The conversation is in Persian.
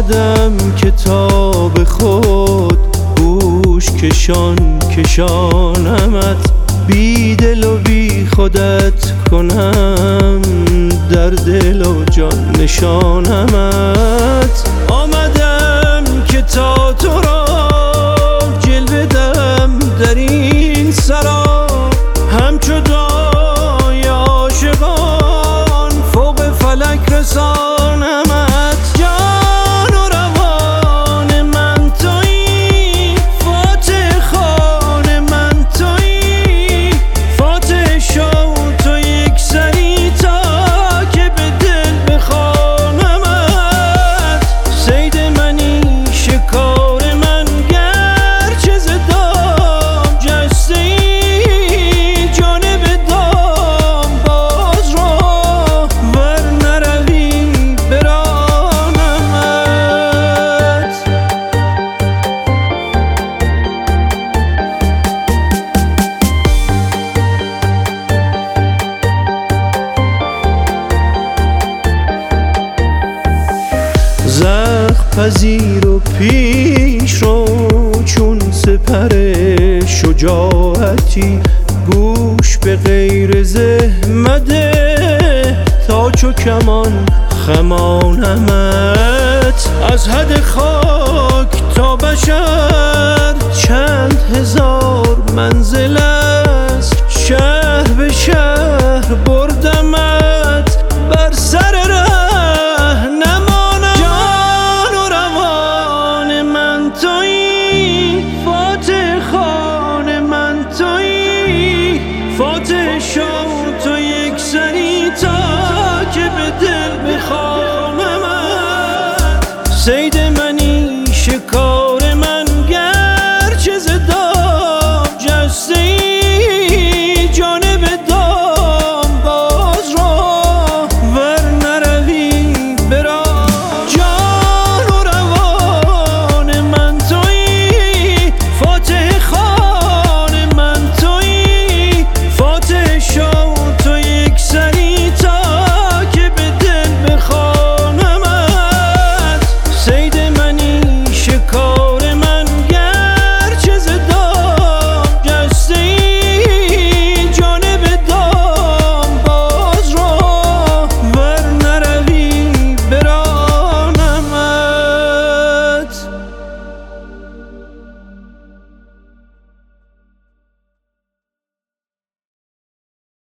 آمدم کتاب خود گوش کشانمت، بی دل و بی خودت کنم، در دل و جان نشانمت. آمدم که تا تو را جلوه دم در این سرا، همچو دای عاشقان فوق فلک رسانمت. جان و روان من تویی، فاتح خوان من تویی، فاتح شو تو یک سری تا که به دل بخوانمت. صید منی شکار من گرچه ز دام جسته ای، جانب دام باز رو ور نروی برانمت. زخم پذیر و پیش رو چون سپر شجاعتی، گوش به غیر زحمده تا چو کمان خمانمت. از حد خاک تا بشر چند هزار منزل است، شهر به شهر بردمت بر سر